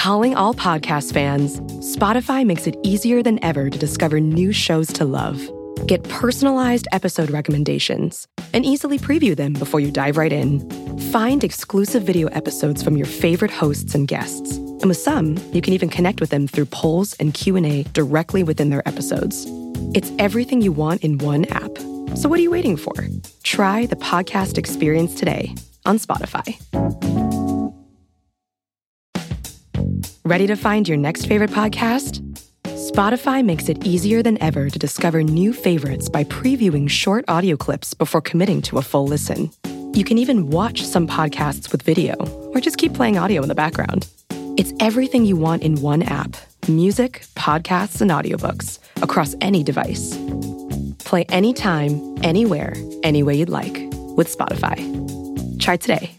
Calling all podcast fans, Spotify makes it easier than ever to discover new shows to love. Get personalized episode recommendations and easily preview them before you dive right in. Find exclusive video episodes from your favorite hosts and guests. And with some, you can even connect with them through polls and Q&A directly within their episodes. It's everything you want in one app. So what are you waiting for? Try the podcast experience today on Spotify. Ready to find your next favorite podcast? Spotify makes it easier than ever to discover new favorites by previewing short audio clips before committing to a full listen. You can even watch some podcasts with video, or just keep playing audio in the background. It's everything you want in one app: music, podcasts, and audiobooks across any device. Play anytime, anywhere, any way you'd like with Spotify. Try today.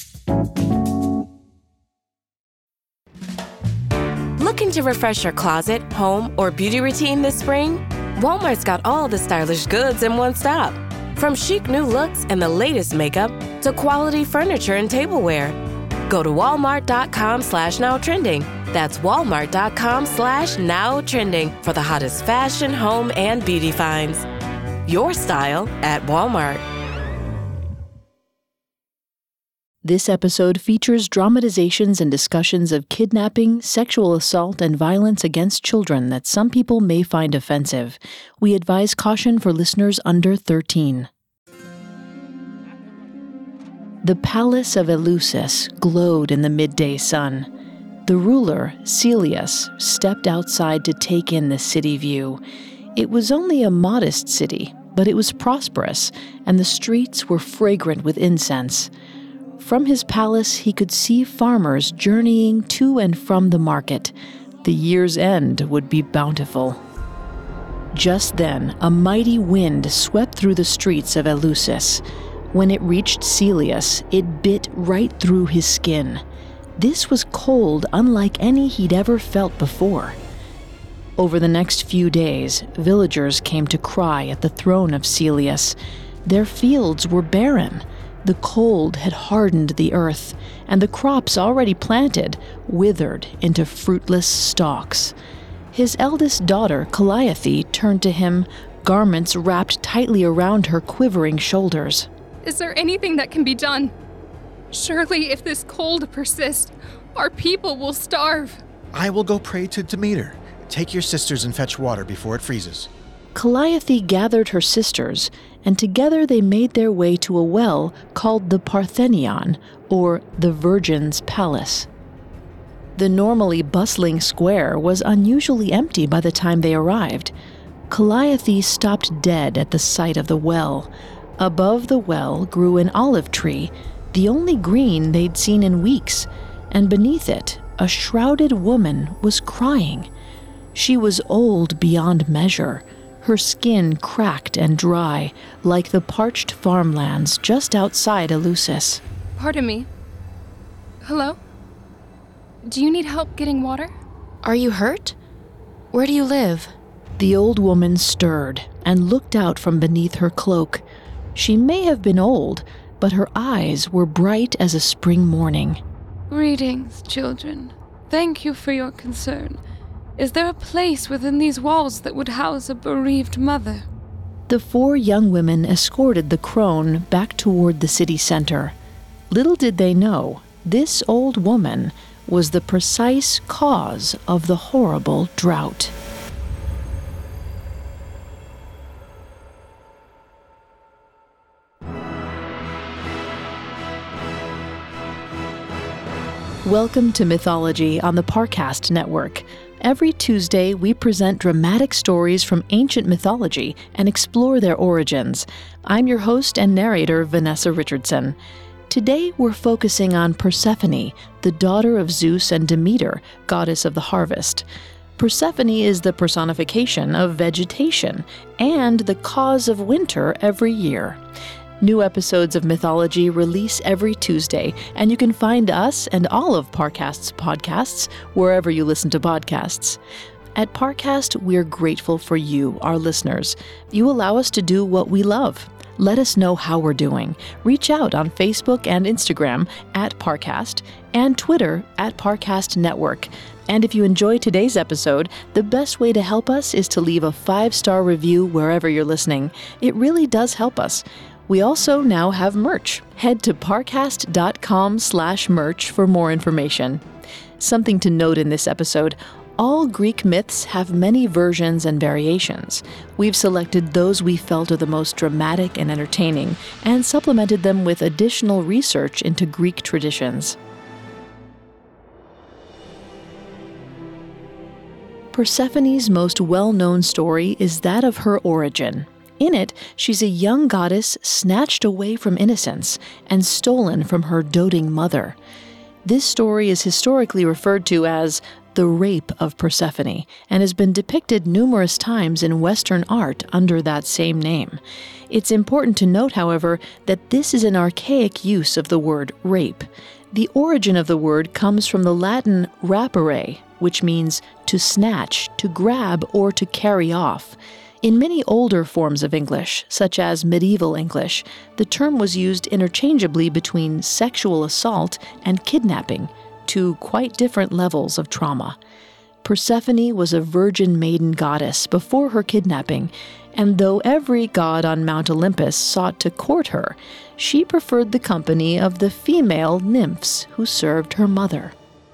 Looking to refresh your closet, home, or beauty routine this spring? Walmart's got all the stylish goods in one stop. From chic new looks and the latest makeup to quality furniture and tableware. Go to walmart.com/nowtrending. That's walmart.com/nowtrending for the hottest fashion, home, and beauty finds. Your style at Walmart. This episode features dramatizations and discussions of kidnapping, sexual assault, and violence against children that some people may find offensive. We advise caution for listeners under 13. The palace of Eleusis glowed in the midday sun. The ruler, Celius, stepped outside to take in the city view. It was only a modest city, but it was prosperous, and the streets were fragrant with incense. From his palace, he could see farmers journeying to and from the market. The year's end would be bountiful. Just then, a mighty wind swept through the streets of Eleusis. When it reached Celius, it bit right through his skin. This was cold unlike any he'd ever felt before. Over the next few days, villagers came to cry at the throne of Celius. Their fields were barren. The cold had hardened the earth, and the crops already planted withered into fruitless stalks. His eldest daughter, Calliope, turned to him, garments wrapped tightly around her quivering shoulders. Is there anything that can be done? Surely if this cold persists, our people will starve. I will go pray to Demeter. Take your sisters and fetch water before it freezes. Calliope gathered her sisters, and together they made their way to a well called the Parthenion, or the Virgin's Palace. The normally bustling square was unusually empty by the time they arrived. Calliope stopped dead at the sight of the well. Above the well grew an olive tree, the only green they'd seen in weeks, and beneath it, a shrouded woman was crying. She was old beyond measure, her skin cracked and dry, like the parched farmlands just outside Eleusis. Pardon me. Hello? Do you need help getting water? Are you hurt? Where do you live? The old woman stirred and looked out from beneath her cloak. She may have been old, but her eyes were bright as a spring morning. Greetings, children. Thank you for your concern. Is there a place within these walls that would house a bereaved mother? The 4 young women escorted the crone back toward the city center. Little did they know, this old woman was the precise cause of the horrible drought. Welcome to Mythology on the Parcast Network. Every Tuesday, we present dramatic stories from ancient mythology and explore their origins. I'm your host and narrator, Vanessa Richardson. Today, we're focusing on Persephone, the daughter of Zeus and Demeter, goddess of the harvest. Persephone is the personification of vegetation and the cause of winter every year. New episodes of Mythology release every Tuesday, and you can find us and all of Parcast's podcasts wherever you listen to podcasts. At Parcast, we're grateful for you, our listeners. You allow us to do what we love. Let us know how we're doing. Reach out on Facebook and Instagram @Parcast and Twitter @Parcast Network. And if you enjoyed today's episode, the best way to help us is to leave a 5-star review wherever you're listening. It really does help us. We also now have merch. Head to parcast.com/merch for more information. Something to note in this episode, all Greek myths have many versions and variations. We've selected those we felt are the most dramatic and entertaining, and supplemented them with additional research into Greek traditions. Persephone's most well-known story is that of her origin. In it, she's a young goddess snatched away from innocence and stolen from her doting mother. This story is historically referred to as the Rape of Persephone and has been depicted numerous times in Western art under that same name. It's important to note, however, that this is an archaic use of the word rape. The origin of the word comes from the Latin rapere, which means to snatch, to grab, or to carry off. In many older forms of English, such as medieval English, the term was used interchangeably between sexual assault and kidnapping, two quite different levels of trauma. Persephone was a virgin maiden goddess before her kidnapping, and though every god on Mount Olympus sought to court her, she preferred the company of the female nymphs who served her mother.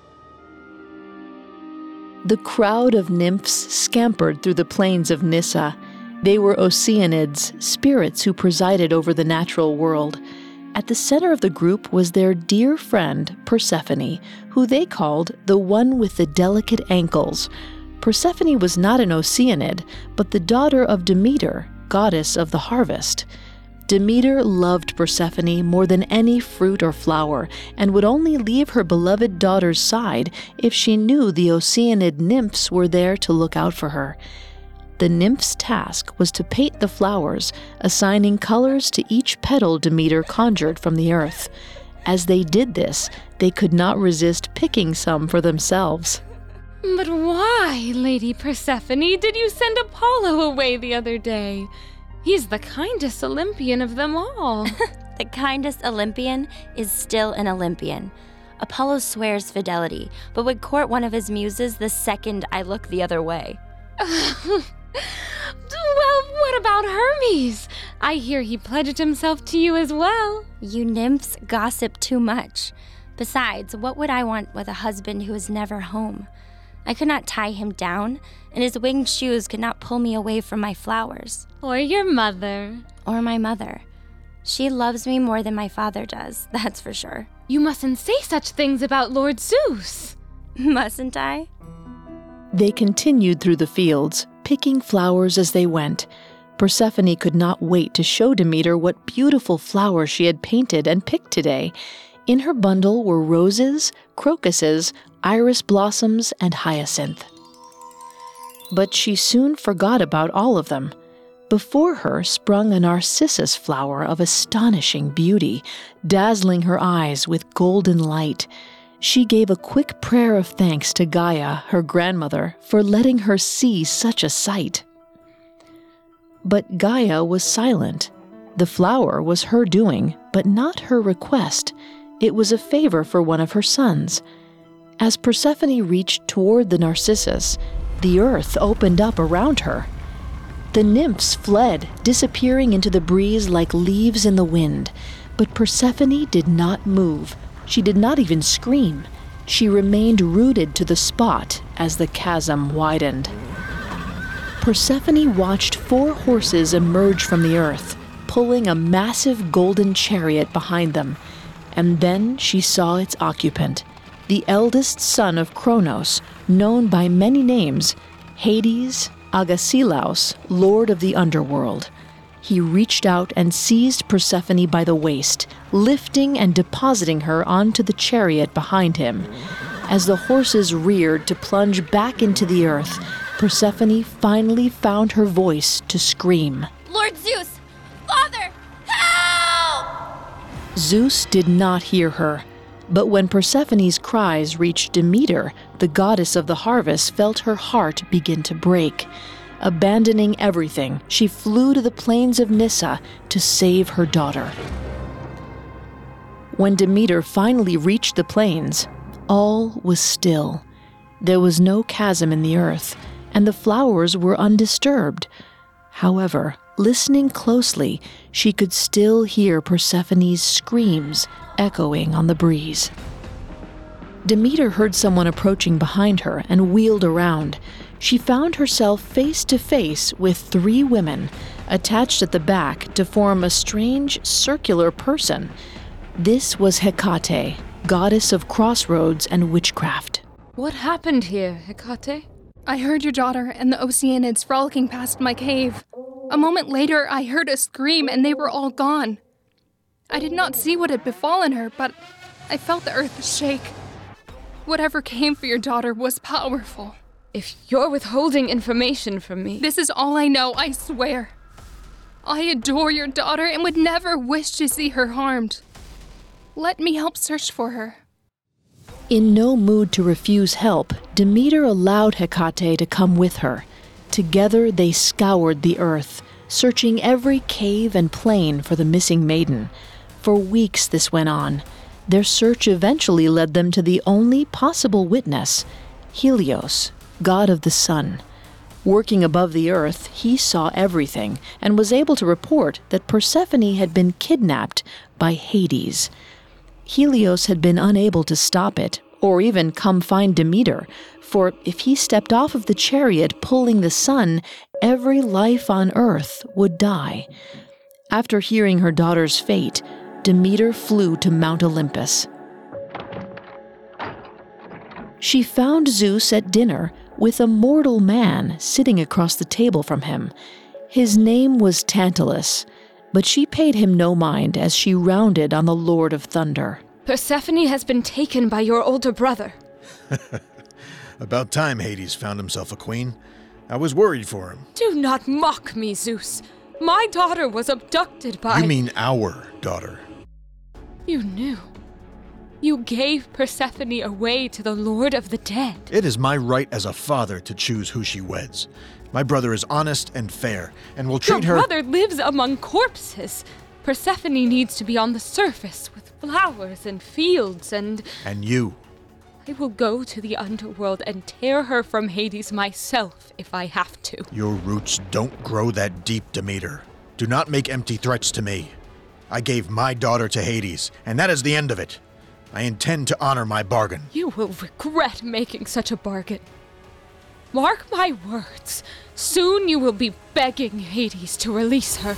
The crowd of nymphs scampered through the plains of Nyssa. They were Oceanids, spirits who presided over the natural world. At the center of the group was their dear friend, Persephone, who they called the one with the delicate ankles. Persephone was not an Oceanid, but the daughter of Demeter, goddess of the harvest. Demeter loved Persephone more than any fruit or flower, and would only leave her beloved daughter's side if she knew the Oceanid nymphs were there to look out for her. The nymph's task was to paint the flowers, assigning colors to each petal Demeter conjured from the earth. As they did this, they could not resist picking some for themselves. But why, Lady Persephone, did you send Apollo away the other day? He's the kindest Olympian of them all. The kindest Olympian is still an Olympian. Apollo swears fidelity, but would court one of his muses the second I look the other way. Well, what about Hermes? I hear he pledged himself to you as well. You nymphs gossip too much. Besides, what would I want with a husband who is never home? I could not tie him down, and his winged shoes could not pull me away from my flowers. Or your mother. Or my mother. She loves me more than my father does, that's for sure. You mustn't say such things about Lord Zeus. Mustn't I? They continued through the fields, picking flowers as they went. Persephone could not wait to show Demeter what beautiful flowers she had painted and picked today. In her bundle were roses, crocuses, iris blossoms, and hyacinth. But she soon forgot about all of them. Before her sprung a narcissus flower of astonishing beauty, dazzling her eyes with golden light. She gave a quick prayer of thanks to Gaia, her grandmother, for letting her see such a sight. But Gaia was silent. The flower was her doing, but not her request. It was a favor for one of her sons. As Persephone reached toward the narcissus, the earth opened up around her. The nymphs fled, disappearing into the breeze like leaves in the wind. But Persephone did not move. She did not even scream. She remained rooted to the spot as the chasm widened. Persephone watched 4 horses emerge from the earth, pulling a massive golden chariot behind them. And then she saw its occupant, the eldest son of Kronos, known by many names, Hades, Agesilaus, lord of the underworld. He reached out and seized Persephone by the waist, lifting and depositing her onto the chariot behind him. As the horses reared to plunge back into the earth, Persephone finally found her voice to scream. Lord Zeus! Father! Help! Zeus did not hear her, but when Persephone's cries reached Demeter, the goddess of the harvest felt her heart begin to break. Abandoning everything, she flew to the plains of Nyssa to save her daughter. When Demeter finally reached the plains, all was still. There was no chasm in the earth, and the flowers were undisturbed. However, listening closely, she could still hear Persephone's screams echoing on the breeze. Demeter heard someone approaching behind her and wheeled around. She found herself face to face with 3 women, attached at the back to form a strange circular person. This was Hecate, goddess of crossroads and witchcraft. What happened here, Hecate? I heard your daughter and the Oceanids frolicking past my cave. A moment later, I heard a scream and they were all gone. I did not see what had befallen her, but I felt the earth shake. Whatever came for your daughter was powerful. If you're withholding information from me... This is all I know, I swear. I adore your daughter and would never wish to see her harmed. Let me help search for her. In no mood to refuse help, Demeter allowed Hecate to come with her. Together they scoured the earth, searching every cave and plain for the missing maiden. For weeks this went on. Their search eventually led them to the only possible witness, Helios, god of the sun. Working above the earth, he saw everything and was able to report that Persephone had been kidnapped by Hades. Helios had been unable to stop it, or even come find Demeter, for if he stepped off of the chariot pulling the sun, every life on earth would die. After hearing her daughter's fate, Demeter flew to Mount Olympus. She found Zeus at dinner with a mortal man sitting across the table from him. His name was Tantalus, but she paid him no mind as she rounded on the Lord of Thunder. Persephone has been taken by your older brother. About time Hades found himself a queen. I was worried for him. Do not mock me, Zeus. My daughter was abducted by... You mean our daughter. You knew. You gave Persephone away to the Lord of the Dead. It is my right as a father to choose who she weds. My brother is honest and fair, and will treat her... Your brother lives among corpses. Persephone needs to be on the surface with flowers and fields and... And you. I will go to the underworld and tear her from Hades myself if I have to. Your roots don't grow that deep, Demeter. Do not make empty threats to me. I gave my daughter to Hades, and that is the end of it. I intend to honor my bargain. You will regret making such a bargain. Mark my words. Soon you will be begging Hades to release her.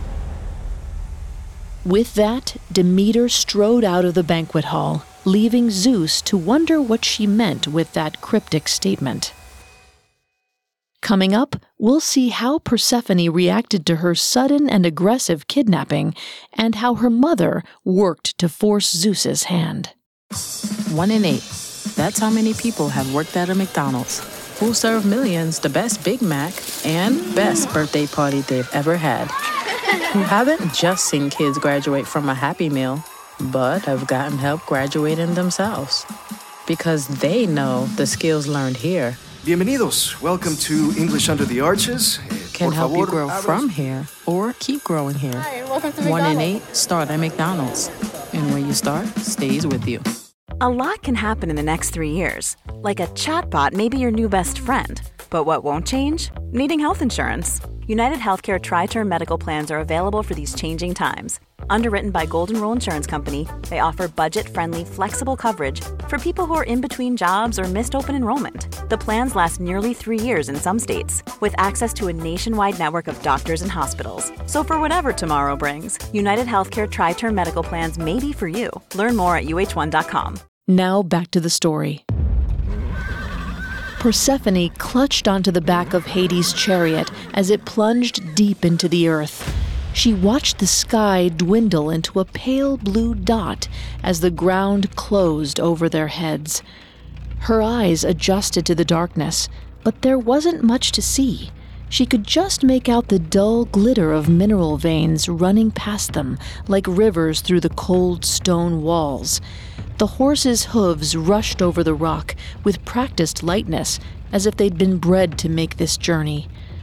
With that, Demeter strode out of the banquet hall, leaving Zeus to wonder what she meant with that cryptic statement. Coming up, we'll see how Persephone reacted to her sudden and aggressive kidnapping, and how her mother worked to force Zeus's hand. 1 in 8. That's how many people have worked at a McDonald's, who serve millions the best Big Mac and best birthday party they've ever had. Who haven't just seen kids graduate from a Happy Meal, but have gotten help graduating themselves. Because they know the skills learned here Bienvenidos. Welcome to English Under the Arches. Can help you grow from here or keep growing here. Hi, welcome to 1 in 8 start at McDonald's. And when you start, stays with you. A lot can happen in the next 3 years. Like a chatbot may be your new best friend. But what won't change? Needing health insurance. United Healthcare Tri-Term Medical Plans are available for these changing times. Underwritten by Golden Rule Insurance Company, they offer budget-friendly, flexible coverage for people who are in between jobs or missed open enrollment. The plans last nearly 3 years in some states, with access to a nationwide network of doctors and hospitals. So for whatever tomorrow brings, United Healthcare Tri-Term Medical Plans may be for you. Learn more at uh1.com. Now back to the story. Persephone clutched onto the back of Hades' chariot as it plunged deep into the earth. She watched the sky dwindle into a pale blue dot as the ground closed over their heads. Her eyes adjusted to the darkness, but there wasn't much to see. She could just make out the dull glitter of mineral veins running past them like rivers through the cold stone walls. The horses' hooves rushed over the rock with practiced lightness, as if they'd been bred to make this journey.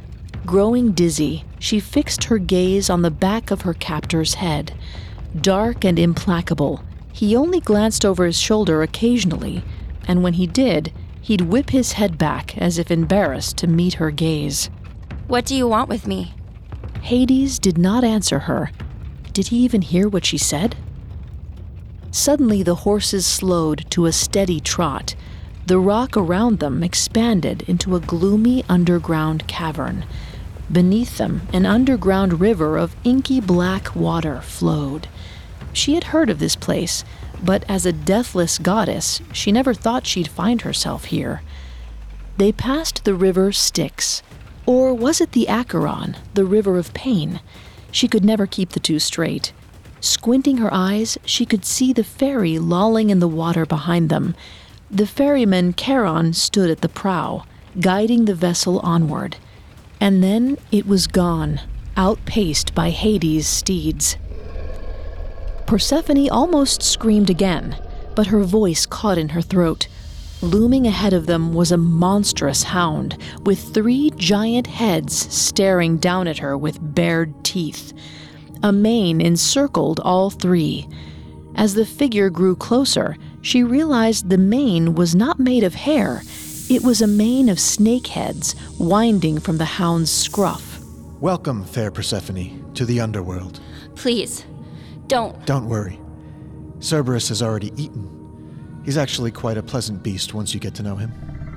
Growing dizzy, she fixed her gaze on the back of her captor's head. Dark and implacable, he only glanced over his shoulder occasionally, and when he did, he'd whip his head back as if embarrassed to meet her gaze. What do you want with me? Hades did not answer her. Did he even hear what she said? Suddenly, the horses slowed to a steady trot. The rock around them expanded into a gloomy underground cavern. Beneath them, an underground river of inky black water flowed. She had heard of this place, but as a deathless goddess, she never thought she'd find herself here. They passed the river Styx. Or was it the Acheron, the river of pain? She could never keep the two straight. Squinting her eyes, she could see the ferry lolling in the water behind them. The ferryman Charon stood at the prow, guiding the vessel onward. And then it was gone, outpaced by Hades' steeds. Persephone almost screamed again, but her voice caught in her throat. Looming ahead of them was a monstrous hound, with 3 giant heads staring down at her with bared teeth. A mane encircled all 3. As the figure grew closer, she realized the mane was not made of hair. It was a mane of snake heads winding from the hound's scruff. Welcome, fair Persephone, to the underworld. Please, don't. Don't worry. Cerberus has already eaten. He's actually quite a pleasant beast once you get to know him.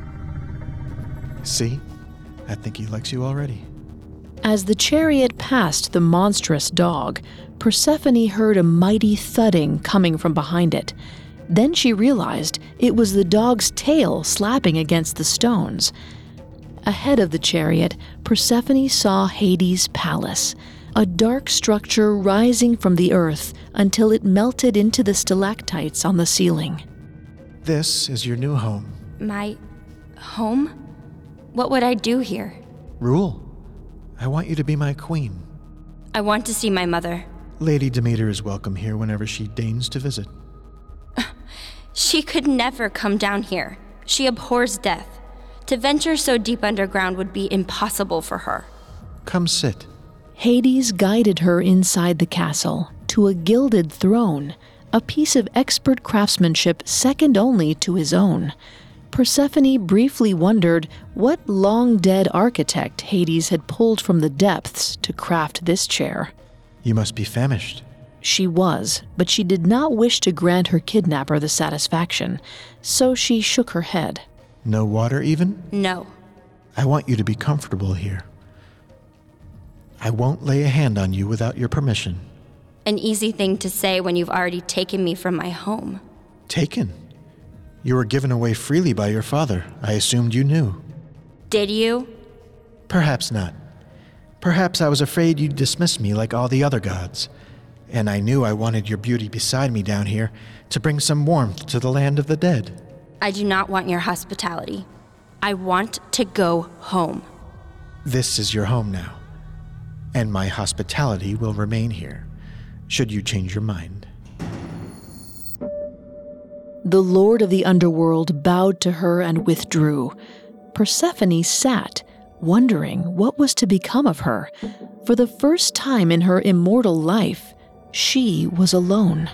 See? I think he likes you already. As the chariot passed the monstrous dog, Persephone heard a mighty thudding coming from behind it. Then she realized it was the dog's tail slapping against the stones. Ahead of the chariot, Persephone saw Hades' palace, a dark structure rising from the earth until it melted into the stalactites on the ceiling. This is your new home. My home? What would I do here? Rule. I want you to be my queen. I want to see my mother. Lady Demeter is welcome here whenever she deigns to visit. She could never come down here. She abhors death. To venture so deep underground would be impossible for her. Come sit. Hades guided her inside the castle to a gilded throne, a piece of expert craftsmanship second only to his own. Persephone briefly wondered what long-dead architect Hades had pulled from the depths to craft this chair. You must be famished. She was, but she did not wish to grant her kidnapper the satisfaction, so she shook her head. No water even? No. I want you to be comfortable here. I won't lay a hand on you without your permission. An easy thing to say when you've already taken me from my home. Taken? You were given away freely by your father. I assumed you knew. Did you? Perhaps not. Perhaps I was afraid you'd dismiss me like all the other gods. And I knew I wanted your beauty beside me down here to bring some warmth to the land of the dead. I do not want your hospitality. I want to go home. This is your home now. And my hospitality will remain here, should you change your mind. The lord of the underworld bowed to her and withdrew. Persephone sat, wondering what was to become of her. For the first time in her immortal life, she was alone.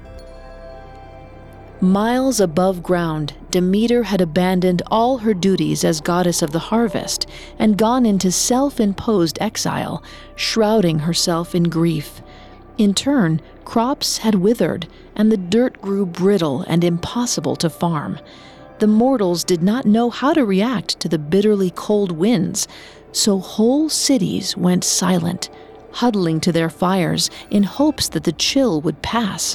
Miles above ground, Demeter had abandoned all her duties as goddess of the harvest and gone into self-imposed exile, shrouding herself in grief. In turn, crops had withered, and the dirt grew brittle and impossible to farm. The mortals did not know how to react to the bitterly cold winds, so whole cities went silent, huddling to their fires in hopes that the chill would pass.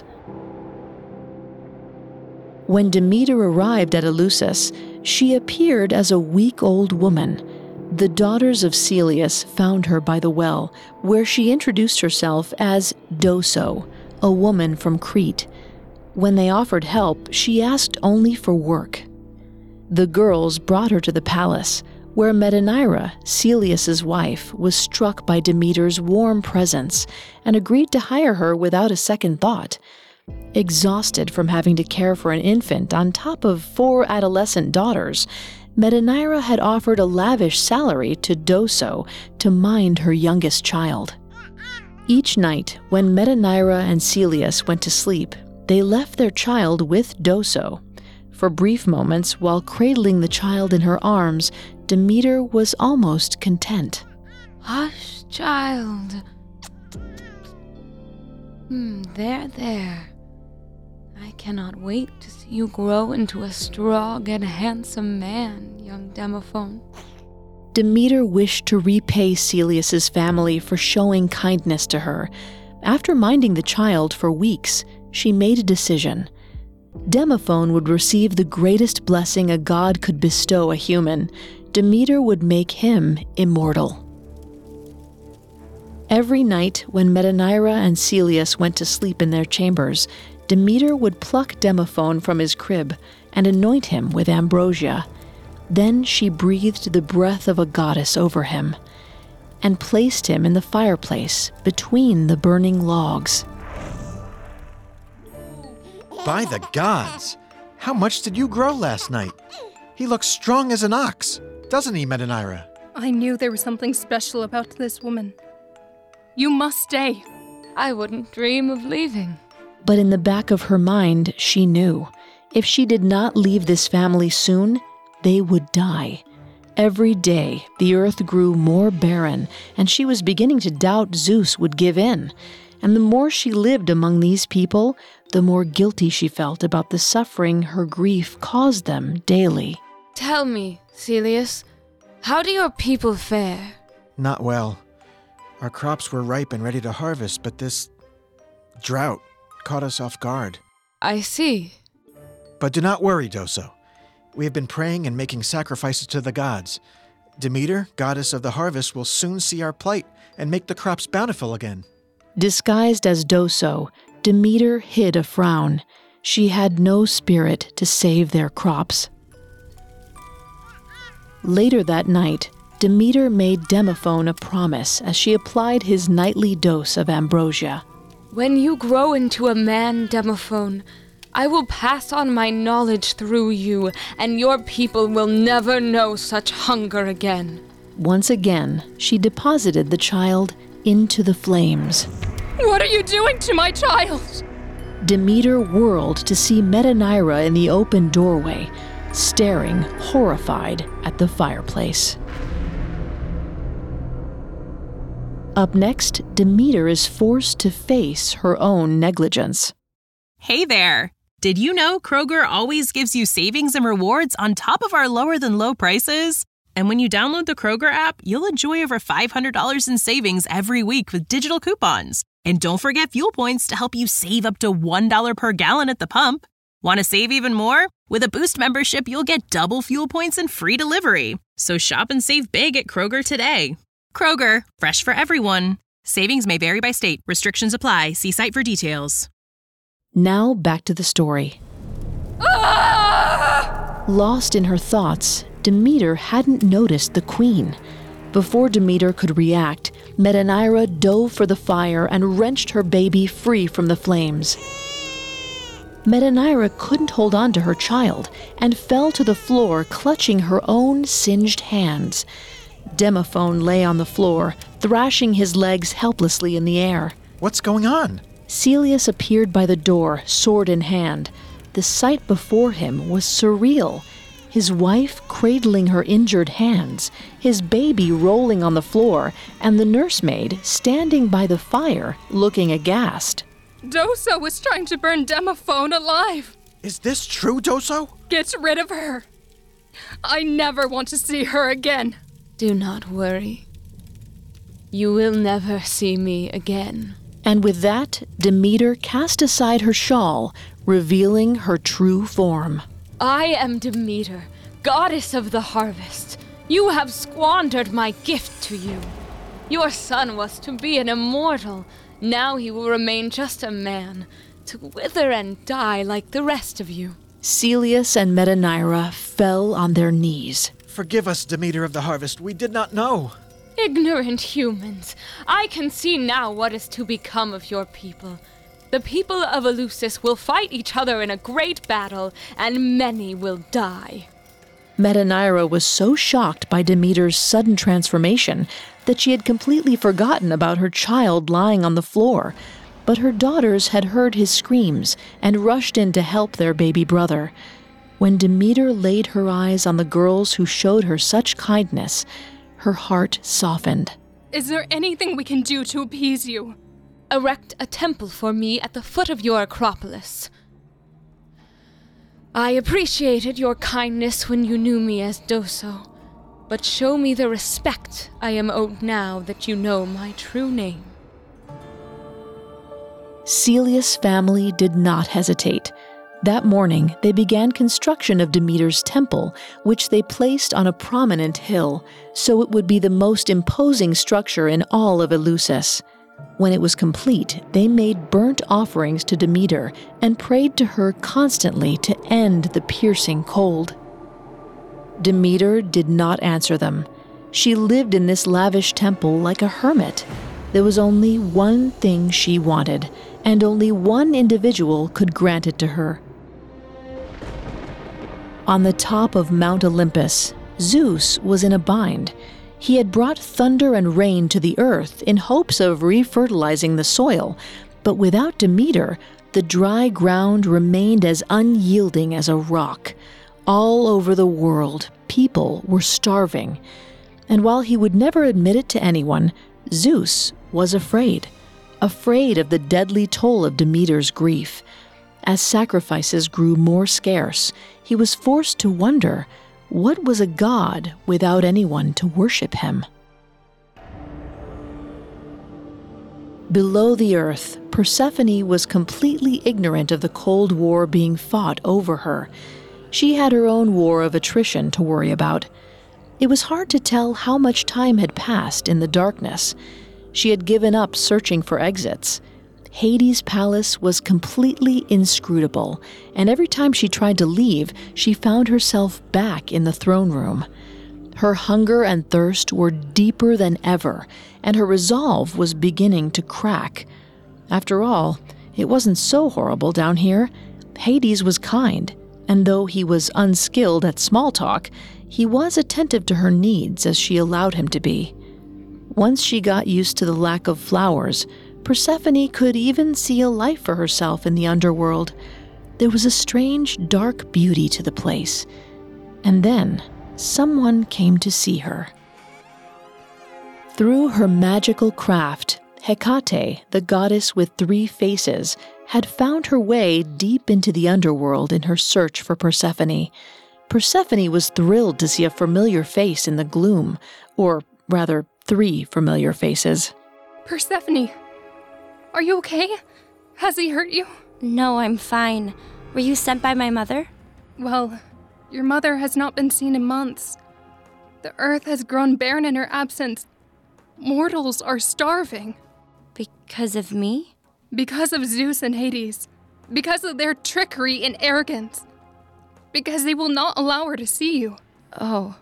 When Demeter arrived at Eleusis, she appeared as a weak old woman. The daughters of Celeus found her by the well, where she introduced herself as Doso, a woman from Crete. When they offered help, she asked only for work. The girls brought her to the palace, where Metanira, Celeus's wife, was struck by Demeter's warm presence and agreed to hire her without a second thought. Exhausted from having to care for an infant on top of 4 adolescent daughters, Metanira had offered a lavish salary to Doso to mind her youngest child. Each night, when Metanira and Celius went to sleep, they left their child with Doso. For brief moments, while cradling the child in her arms, Demeter was almost content. Hush, child. There. I cannot wait to see you grow into a strong and handsome man, young Demophon. Demeter wished to repay Celius's family for showing kindness to her. After minding the child for weeks, she made a decision. Demophon would receive the greatest blessing a god could bestow a human. Demeter would make him immortal. Every night, when Metanira and Celius went to sleep in their chambers, Demeter would pluck Demophon from his crib and anoint him with ambrosia. Then she breathed the breath of a goddess over him and placed him in the fireplace between the burning logs. By the gods! How much did you grow last night? He looks strong as an ox, doesn't he, Metanira? I knew there was something special about this woman. You must stay. I wouldn't dream of leaving. But in the back of her mind, she knew if she did not leave this family soon, they would die. Every day, the earth grew more barren, and she was beginning to doubt Zeus would give in. And the more she lived among these people, the more guilty she felt about the suffering her grief caused them daily. Tell me, Celius, how do your people fare? Not well. Our crops were ripe and ready to harvest, but this drought caught us off guard. I see. But do not worry, Doso. We have been praying and making sacrifices to the gods. Demeter, goddess of the harvest, will soon see our plight and make the crops bountiful again. Disguised as Doso, Demeter hid a frown. She had no spirit to save their crops. Later that night, Demeter made Demophon a promise as she applied his nightly dose of ambrosia. When you grow into a man, Demophon, I will pass on my knowledge through you, and your people will never know such hunger again. Once again, she deposited the child into the flames. What are you doing to my child? Demeter whirled to see Metanira in the open doorway, staring horrified at the fireplace. Up next, Demeter is forced to face her own negligence. Hey there! Did you know Kroger always gives you savings and rewards on top of our lower-than-low prices? And when you download the Kroger app, you'll enjoy over $500 in savings every week with digital coupons. And don't forget fuel points to help you save up to $1 per gallon at the pump. Want to save even more? With a Boost membership, you'll get double fuel points and free delivery. So shop and save big at Kroger today. Kroger, fresh for everyone. Savings may vary by state. Restrictions apply. See site for details. Now back to the story. Lost in her thoughts, Demeter hadn't noticed the queen. Before Demeter could react, Metanira dove for the fire and wrenched her baby free from the flames. Metanira couldn't hold on to her child and fell to the floor, clutching her own singed hands. Demophon lay on the floor, thrashing his legs helplessly in the air. What's going on? Celius appeared by the door, sword in hand. The sight before him was surreal. His wife cradling her injured hands, his baby rolling on the floor, and the nursemaid standing by the fire, looking aghast. Doso was trying to burn Demophon alive. Is this true, Doso? Get rid of her. I never want to see her again. Do not worry. You will never see me again. And with that, Demeter cast aside her shawl, revealing her true form. I am Demeter, goddess of the harvest. You have squandered my gift to you. Your son was to be an immortal. Now he will remain just a man, to wither and die like the rest of you. Celius and Metanira fell on their knees. Forgive us, Demeter of the harvest. We did not know. Ignorant humans, I can see now what is to become of your people. The people of Eleusis will fight each other in a great battle, and many will die. Metaneira was so shocked by Demeter's sudden transformation that she had completely forgotten about her child lying on the floor. But her daughters had heard his screams and rushed in to help their baby brother. When Demeter laid her eyes on the girls who showed her such kindness, her heart softened. Is there anything we can do to appease you? Erect a temple for me at the foot of your Acropolis. I appreciated your kindness when you knew me as Doso, but show me the respect I am owed now that you know my true name. Celius' family did not hesitate. That morning, they began construction of Demeter's temple, which they placed on a prominent hill, so it would be the most imposing structure in all of Eleusis. When it was complete, they made burnt offerings to Demeter and prayed to her constantly to end the piercing cold. Demeter did not answer them. She lived in this lavish temple like a hermit. There was only one thing she wanted, and only one individual could grant it to her. On the top of Mount Olympus, Zeus was in a bind. He had brought thunder and rain to the earth in hopes of refertilizing the soil, but without Demeter, the dry ground remained as unyielding as a rock. All over the world, people were starving. And while he would never admit it to anyone, Zeus was afraid of the deadly toll of Demeter's grief. As sacrifices grew more scarce, he was forced to wonder, what was a god without anyone to worship him? Below the earth, Persephone was completely ignorant of the cold war being fought over her. She had her own war of attrition to worry about. It was hard to tell how much time had passed in the darkness. She had given up searching for exits. Hades' palace was completely inscrutable, and every time she tried to leave, she found herself back in the throne room. Her hunger and thirst were deeper than ever, and her resolve was beginning to crack. After all, it wasn't so horrible down here. Hades was kind, and though he was unskilled at small talk, he was attentive to her needs as she allowed him to be. Once she got used to the lack of flowers, Persephone could even see a life for herself in the underworld. There was a strange, dark beauty to the place. And then, someone came to see her. Through her magical craft, Hecate, the goddess with 3 faces, had found her way deep into the underworld in her search for Persephone. Persephone was thrilled to see a familiar face in the gloom, or rather, 3 familiar faces. Persephone, are you okay? Has he hurt you? No, I'm fine. Were you sent by my mother? Well, your mother has not been seen in months. The earth has grown barren in her absence. Mortals are starving. Because of me? Because of Zeus and Hades. Because of their trickery and arrogance. Because they will not allow her to see you. Oh,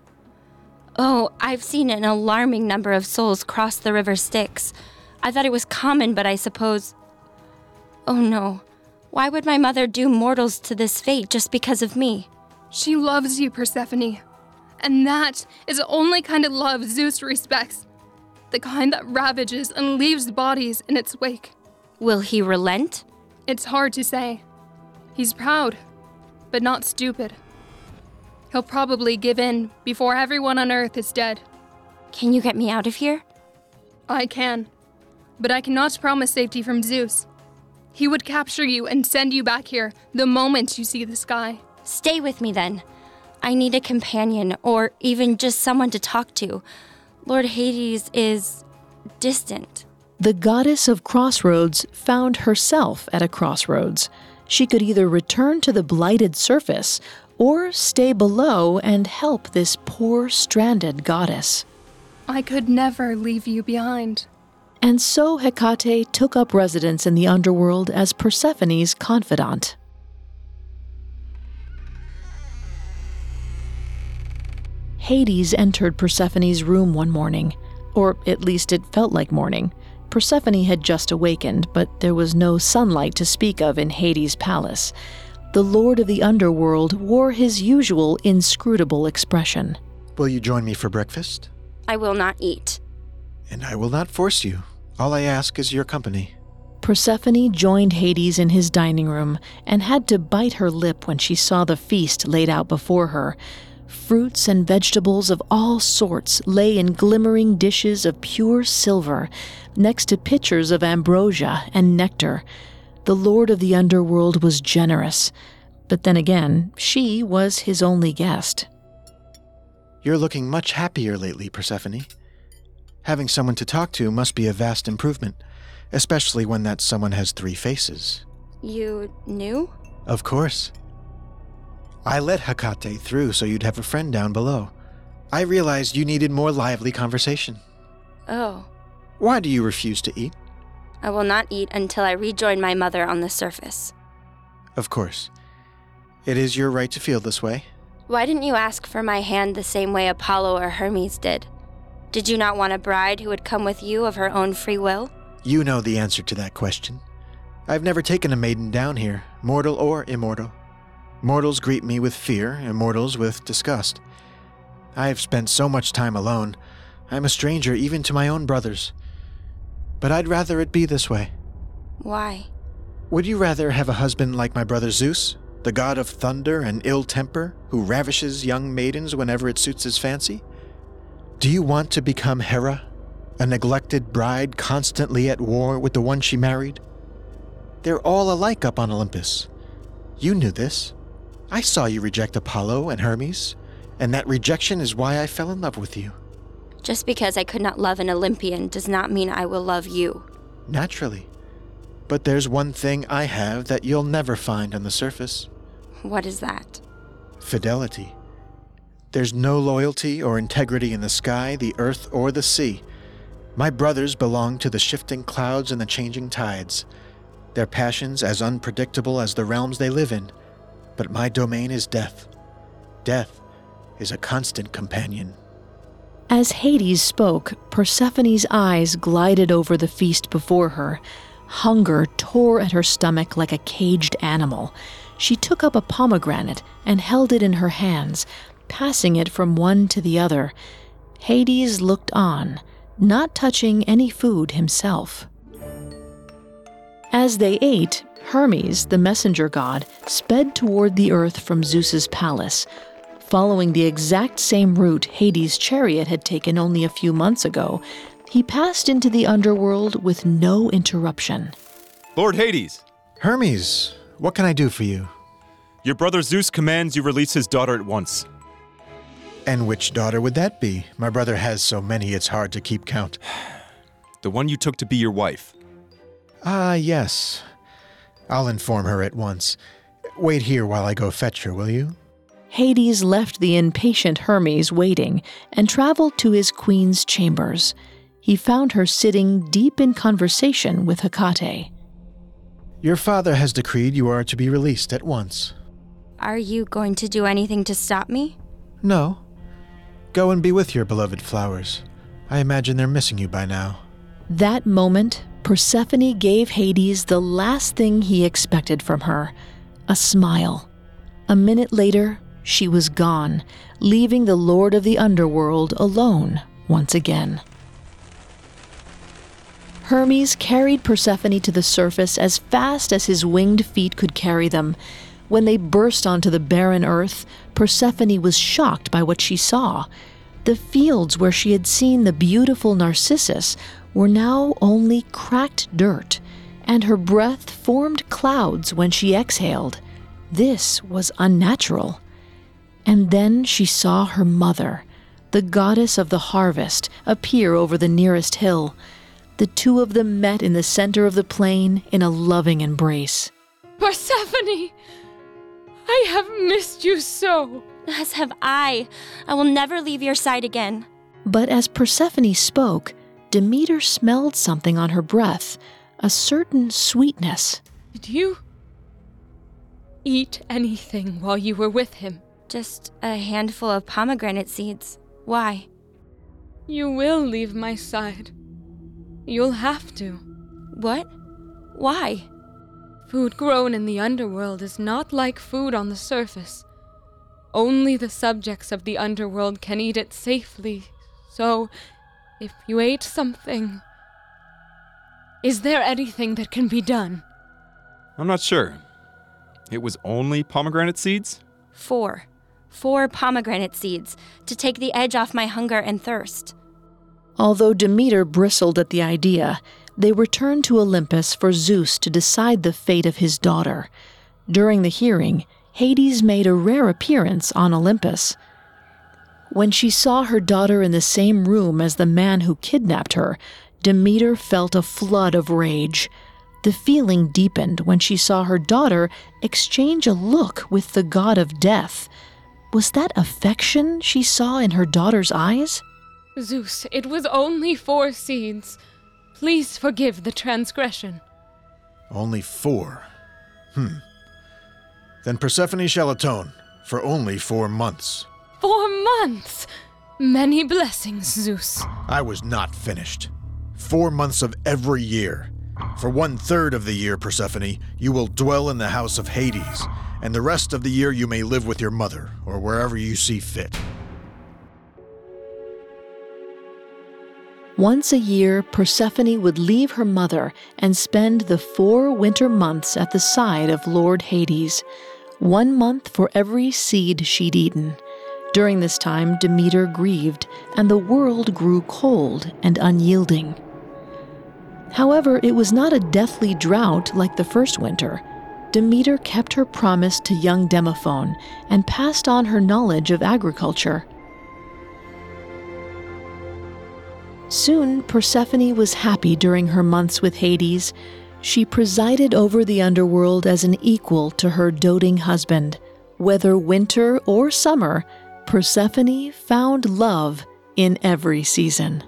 I've seen an alarming number of souls cross the river Styx. I thought it was common, but I suppose... Oh no. Why would my mother doom mortals to this fate just because of me? She loves you, Persephone. And that is the only kind of love Zeus respects. The kind that ravages and leaves bodies in its wake. Will he relent? It's hard to say. He's proud, but not stupid. He'll probably give in before everyone on Earth is dead. Can you get me out of here? I can, but I cannot promise safety from Zeus. He would capture you and send you back here the moment you see the sky. Stay with me then. I need a companion, or even just someone to talk to. Lord Hades is distant. The goddess of crossroads found herself at a crossroads. She could either return to the blighted surface or stay below and help this poor, stranded goddess. I could never leave you behind. And so Hecate took up residence in the underworld as Persephone's confidant. Hades entered Persephone's room one morning, or at least it felt like morning. Persephone had just awakened, but there was no sunlight to speak of in Hades' palace. The Lord of the Underworld wore his usual inscrutable expression. Will you join me for breakfast? I will not eat. And I will not force you. All I ask is your company. Persephone joined Hades in his dining room and had to bite her lip when she saw the feast laid out before her. Fruits and vegetables of all sorts lay in glimmering dishes of pure silver, next to pitchers of ambrosia and nectar. The Lord of the Underworld was generous, but then again, she was his only guest. You're looking much happier lately, Persephone. Having someone to talk to must be a vast improvement, especially when that someone has 3 faces. You knew? Of course. I let Hecate through so you'd have a friend down below. I realized you needed more lively conversation. Oh. Why do you refuse to eat? I will not eat until I rejoin my mother on the surface. Of course. It is your right to feel this way. Why didn't you ask for my hand the same way Apollo or Hermes did? Did you not want a bride who would come with you of her own free will? You know the answer to that question. I've never taken a maiden down here, mortal or immortal. Mortals greet me with fear, immortals with disgust. I have spent so much time alone, I'm a stranger even to my own brothers. But I'd rather it be this way. Why? Would you rather have a husband like my brother Zeus, the god of thunder and ill temper, who ravishes young maidens whenever it suits his fancy? Do you want to become Hera, a neglected bride constantly at war with the one she married? They're all alike up on Olympus. You knew this. I saw you reject Apollo and Hermes, and that rejection is why I fell in love with you. Just because I could not love an Olympian does not mean I will love you. Naturally. But there's one thing I have that you'll never find on the surface. What is that? Fidelity. There's no loyalty or integrity in the sky, the earth, or the sea. My brothers belong to the shifting clouds and the changing tides. Their passions as unpredictable as the realms they live in. But my domain is death. Death is a constant companion. As Hades spoke, Persephone's eyes glided over the feast before her. Hunger tore at her stomach like a caged animal. She took up a pomegranate and held it in her hands, passing it from one to the other. Hades looked on, not touching any food himself. As they ate, Hermes, the messenger god, sped toward the earth from Zeus's palace. Following the exact same route Hades' chariot had taken only a few months ago, he passed into the underworld with no interruption. Lord Hades! Hermes, what can I do for you? Your brother Zeus commands you release his daughter at once. And which daughter would that be? My brother has so many it's hard to keep count. The one you took to be your wife. Ah, yes. I'll inform her at once. Wait here while I go fetch her, will you? Hades left the impatient Hermes waiting and traveled to his queen's chambers. He found her sitting deep in conversation with Hecate. Your father has decreed you are to be released at once. Are you going to do anything to stop me? No. Go and be with your beloved flowers. I imagine they're missing you by now. That moment, Persephone gave Hades the last thing he expected from her, a smile. A minute later, she was gone, leaving the Lord of the Underworld alone once again. Hermes carried Persephone to the surface as fast as his winged feet could carry them. When they burst onto the barren earth, Persephone was shocked by what she saw. The fields where she had seen the beautiful Narcissus were now only cracked dirt, and her breath formed clouds when she exhaled. This was unnatural. And then she saw her mother, the goddess of the harvest, appear over the nearest hill. The two of them met in the center of the plain in a loving embrace. Persephone! I have missed you so. As have I. I will never leave your side again. But as Persephone spoke, Demeter smelled something on her breath, a certain sweetness. Did you eat anything while you were with him? Just a handful of pomegranate seeds. Why? You will leave my side. You'll have to. What? Why? Food grown in the underworld is not like food on the surface. Only the subjects of the underworld can eat it safely. So, if you ate something... Is there anything that can be done? I'm not sure. It was only pomegranate seeds? 4 pomegranate seeds to take the edge off my hunger and thirst. Although Demeter bristled at the idea, they returned to Olympus for Zeus to decide the fate of his daughter. During the hearing, Hades made a rare appearance on Olympus. When she saw her daughter in the same room as the man who kidnapped her, Demeter felt a flood of rage. The feeling deepened when she saw her daughter exchange a look with the god of death. Was that affection she saw in her daughter's eyes? Zeus, it was only 4 seeds. Please forgive the transgression. Only 4? Then Persephone shall atone for only 4 months. 4 months! Many blessings, Zeus. I was not finished. 4 months of every year. For 1/3 of the year, Persephone, you will dwell in the house of Hades, and the rest of the year you may live with your mother, or wherever you see fit. Once a year, Persephone would leave her mother and spend the 4 winter months at the side of Lord Hades, 1 month for every seed she'd eaten. During this time, Demeter grieved, and the world grew cold and unyielding. However, it was not a deathly drought like the first winter. Demeter kept her promise to young Demophon and passed on her knowledge of agriculture. Soon, Persephone was happy during her months with Hades. She presided over the underworld as an equal to her doting husband. Whether winter or summer, Persephone found love in every season.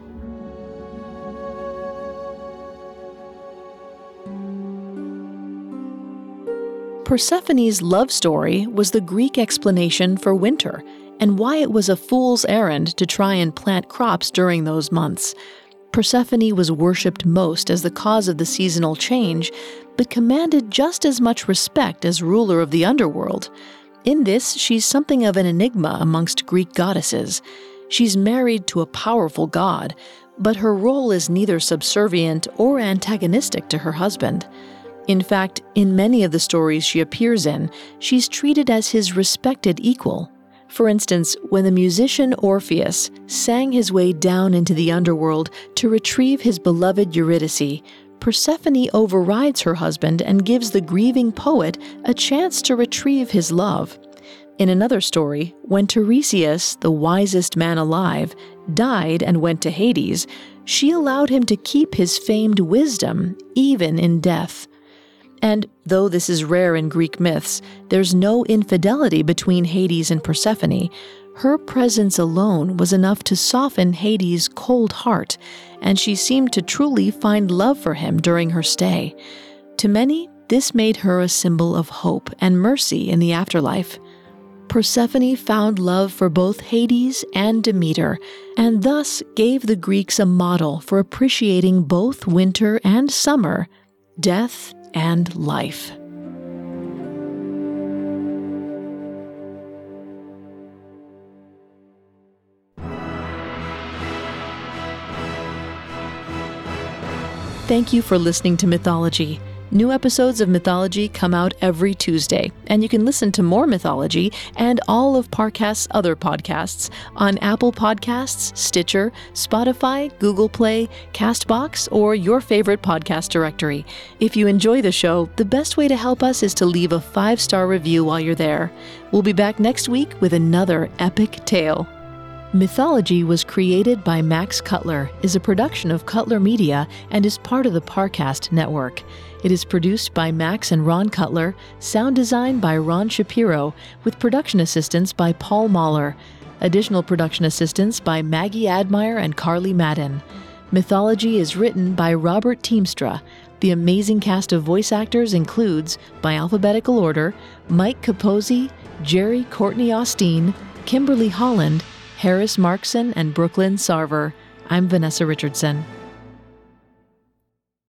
Persephone's love story was the Greek explanation for winter, and why it was a fool's errand to try and plant crops during those months. Persephone was worshipped most as the cause of the seasonal change, but commanded just as much respect as ruler of the underworld. In this, she's something of an enigma amongst Greek goddesses. She's married to a powerful god, but her role is neither subservient or antagonistic to her husband. In fact, in many of the stories she appears in, she's treated as his respected equal. For instance, when the musician Orpheus sang his way down into the underworld to retrieve his beloved Eurydice, Persephone overrides her husband and gives the grieving poet a chance to retrieve his love. In another story, when Tiresias, the wisest man alive, died and went to Hades, she allowed him to keep his famed wisdom, even in death. And though this is rare in Greek myths, there's no infidelity between Hades and Persephone. Her presence alone was enough to soften Hades' cold heart, and she seemed to truly find love for him during her stay. To many, this made her a symbol of hope and mercy in the afterlife. Persephone found love for both Hades and Demeter, and thus gave the Greeks a model for appreciating both winter and summer, death and life. Thank you for listening to Mythology. New episodes of Mythology come out every Tuesday, and you can listen to more Mythology and all of Parcast's other podcasts on Apple Podcasts, Stitcher, Spotify, Google Play, CastBox, or your favorite podcast directory. If you enjoy the show, the best way to help us is to leave a 5-star review while you're there. We'll be back next week with another epic tale. Mythology was created by Max Cutler, is a production of Cutler Media, and is part of the Parcast network. It is produced by Max and Ron Cutler, sound design by Ron Shapiro, with production assistance by Paul Mahler. Additional production assistance by Maggie Admire and Carly Madden. Mythology is written by Robert Teamstra. The amazing cast of voice actors includes, by alphabetical order, Mike Capozzi, Jerry Courtney Austin, Kimberly Holland, Harris Markson, and Brooklyn Sarver. I'm Vanessa Richardson.